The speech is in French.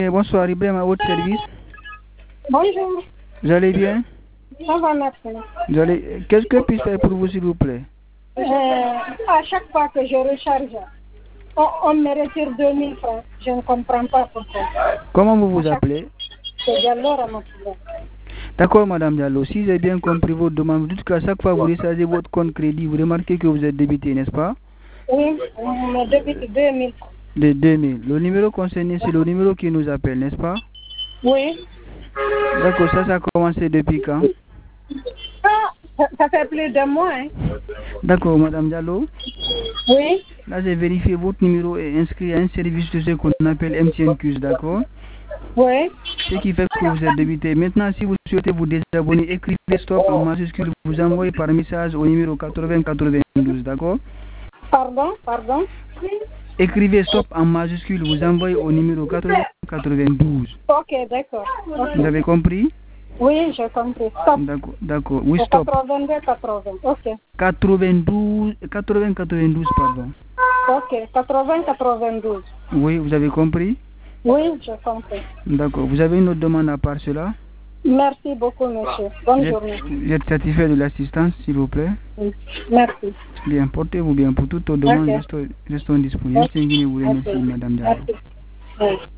Bonsoir, Ibrahim, à votre service. Bonjour. Vous allez bien? Ça va, merci. Qu'est-ce que puis-je faire pour vous, s'il vous plaît? À chaque fois que je recharge, on me retire 2000 francs. Je ne comprends pas pourquoi. Comment vous vous appelez? C'est Diallo Ramatoula. D'accord, Madame Diallo. Si j'ai bien compris votre demande, vous dites qu'à chaque fois que vous rechargez votre compte crédit, vous remarquez que vous êtes débité, n'est-ce pas? Oui, on me débite 2000 francs. De 2000. Le numéro concerné, c'est le numéro qui nous appelle, n'est-ce pas? Oui. D'accord, ça a commencé depuis quand? Ça fait plus de mois, hein. D'accord, Madame Diallo. Oui. Là, j'ai vérifié votre numéro est inscrit à un service de ce qu'on appelle MTNQ, d'accord? Oui. Ce qui fait que vous êtes débité. Maintenant, si vous souhaitez vous désabonner, écrivez stop en majuscule, vous envoyez par message au numéro 8092, d'accord? Pardon. Écrivez stop en majuscule, vous envoyez au numéro 8092. Ok, d'accord. Okay. Vous avez compris? Oui, j'ai compris. Stop. D'accord. Oui, stop. 80. Ok. 92, pardon. Ok, 92. Oui, vous avez compris? Oui, j'ai compris. D'accord. Vous avez une autre demande à part cela? Merci beaucoup, monsieur. Bonne journée. Vous êtes satisfait de l'assistance, s'il vous plaît? Oui. Merci. Bien, portez-vous bien. Pour toute autre demande, restons disponibles. Okay. Merci, Madame Diallo. Oui.